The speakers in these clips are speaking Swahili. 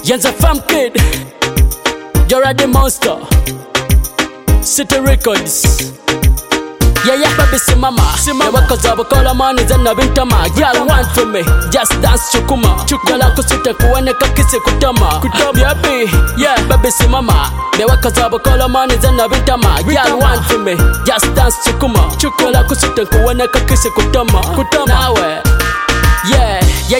Yenza Fam Kid, you're the monster. City Records. Yeah, baby, see mama. The workers of a color man is an abintama. Girl, want for me, just dance chukuma. Chukala kusute kuwane kakisi kutama. Yeah, baby, see mama. The workers of a color man is an abintama. Girl, want for me, just dance chukuma. Chukala kusute kuwane kakisi kutama. Nawe, yeah.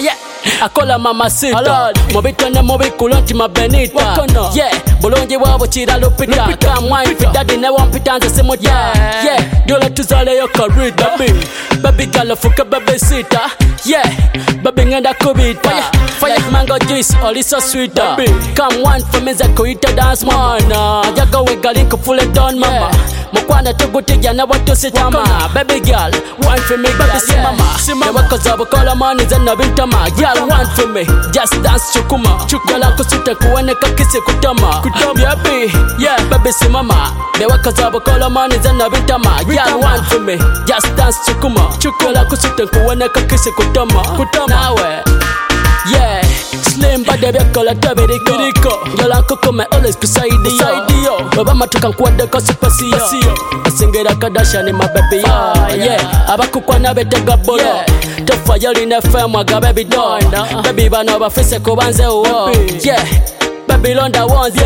I call her mama sita. Mobito na mobi kulonti mabenita. Yeah, bolonje wabo chira lupita. Come wine fit daddy na wampita nza semo yeah. Dola tuzale yo karida. Baby girl fuka baby sita. Yeah, baby ngenda kubita. Fire mango juice, all is so sweeter. Come wine for me za kuita dance mana. Jaga wega link full down mama. Mokwana tugutija na watu sitama. Baby girl, wine for me baby si mama. The workers of a color man is an abintama. Girl, want for me, just dance chukuma. Chukala kusute kuwane kakisi kutama. Yeah, baby si mama. The workers of a color man is an abintama. Girl, want for me, just dance chukuma. Chukala kusute kuwane kakisi kutama. Nawe, yeah. Slim body bekola tabiriko. Yola koko me always kusaidia. Obama tukankwada kasipasiyo. Asingera kadasha ni mababy yo. Yeah, abakukwa na betega bolo. Tofa yoli ne fema ga baby doll. Baby bano bafise kubanze uwo. Yeah, baby londa wanze.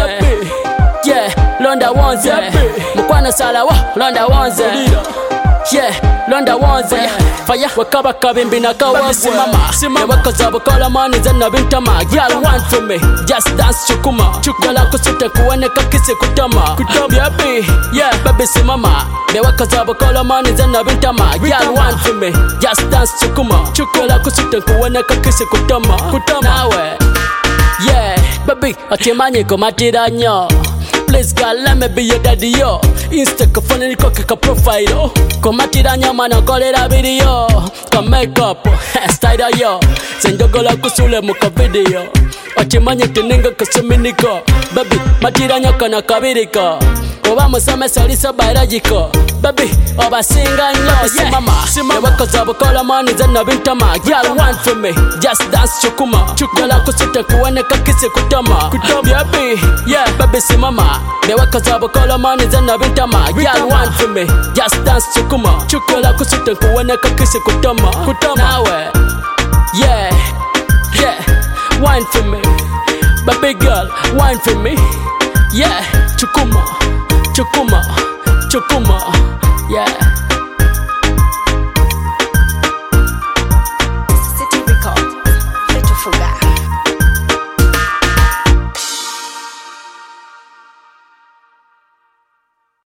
Yeah, londa wanze. Mukwana sala wa londa wanze. Yeah, londa wanze. Fire wakaba kabimbi na kawanze. The workers of a color man is an abintama. Girl, want for me, just dance chukuma. Chukala kusute kuwane kakisi kutama. Yeah, baby si mama. The workers of a color man is an abintama. Girl, want for me, just dance chukuma. Chukala kusute kuwane kakisi kutama. Nawe, yeah, baby atimanye komatiranyo. Please girl, let me be your daddy yo. Insta kafone niko kaka profile yo. Komatiranya mana kolera video. Ka makeup, hairstyle yo. Sendogola kusule muka video. Achimanye tininga kasuminiko. Baby, matiranya kana kabirika. Oba musame salisa biological. Baby, oba singa nyo. Mama, the workers of a color man is an abintama. Girl, want for me, just dance chukuma. Chukala kusute kuwane kakisi kutama. Yeah, baby si mama. The workers of a color man is an abintama. Girl, want for me, just dance chukuma. Chukala kusute kuwane kakisi kutama. Nawe, yeah, wine for me. Baby girl, wine for me. Yeah, chukuma, yeah.